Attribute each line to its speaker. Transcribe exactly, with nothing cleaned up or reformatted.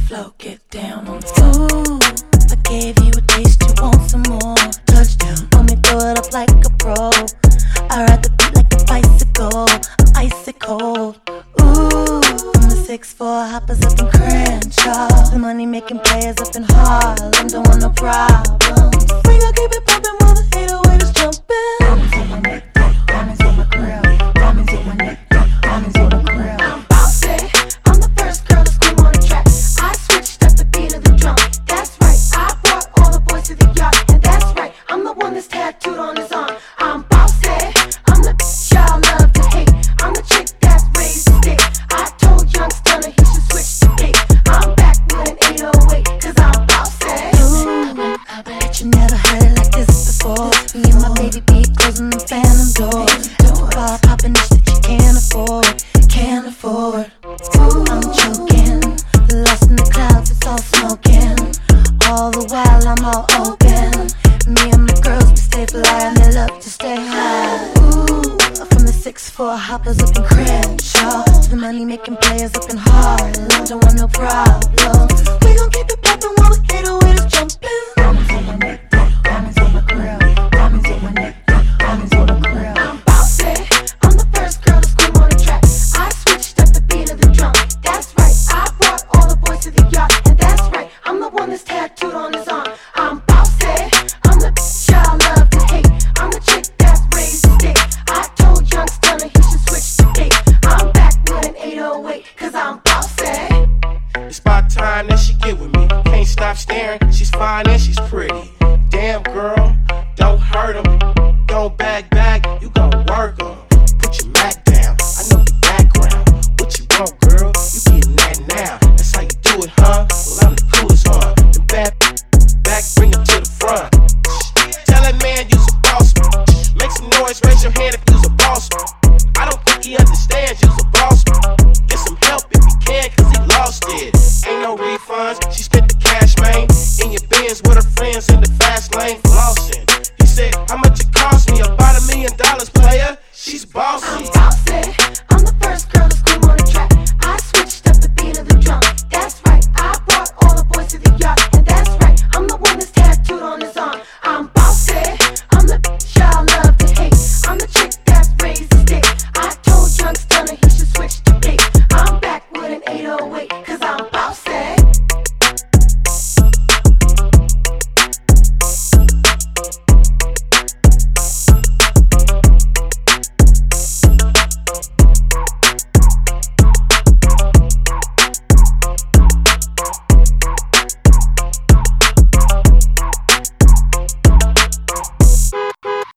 Speaker 1: flow, get down on the floor. Ooh, I gave you a taste, you want some more. Touchdown, want me throw it up like a pro. I ride the beat like a bicycle, I'm icy cold. Ooh, from the six four hoppers up in Crenshaw, the money making players up in Harlem, don't want no problems. We gon' keep it poppin' while the eight oh eight is jumpin'. Diamonds on my neck, diamonds on my grill, diamonds on my neck, diamonds on my grill. I'm bossy, I'm the first girl to scream on the track. I switched up the beat of the drum. That's right, I brought all the boys to the yacht, and that's right, I'm the one that's tattooed on his arm. I'm bossy, I'm the bitch y'all love to hate. I'm the chick that's raised the stick. I told Young Stunner he should switch the gate. I'm back with an eight oh eight, cause I'm bossy. Ooh, I bet you never heard it like this before. Me and my baby be closing the phantom doors. Bar popping this that you can't afford, can't afford. Ooh, I'm choking, lost in the clouds, it's all smoking. All the while I'm all open. Me and my girls, we stay fly and they love to stay high. Ooh, from the six four hoppers up in Crenshaw, to the money making players up in Harlem, don't want no problems. We gon' keep it poppin' while the eight oh eight is jumpin'. Diamonds on my neck, diamonds on my grill, diamonds on my neck, diamonds on my grill. I'm bossy, I'm the first girl to scream on the track. I switched up the beat of the drum. That's right, I brought all the boys to the yacht, and that's right, I'm the one that's tattooed on his arm. I'm bossy, I'm the bitch y'all love to hate. I'm the chick that's raised the stick. I told Young Stunner he should switch the gate. I'm back with an eight oh eight, cause I'm bossy.
Speaker 2: It's about time that she get with me. Can't stop staring, she's fine and she's pretty. Damn girl, don't hurt 'em. Don't bag bag, you gon' work 'em. Put your Mac down, I know the background. What you want, girl? You getting that now. That's how you do it, huh? Well, I'm the coolest one. The back, back, bring it to the front. Tell that man you's a boss. Make some noise, raise your hand if you's a boss. I don't think he understands you's a boss. Get some help if you can, cause he lost it. Ain't no refunds, she's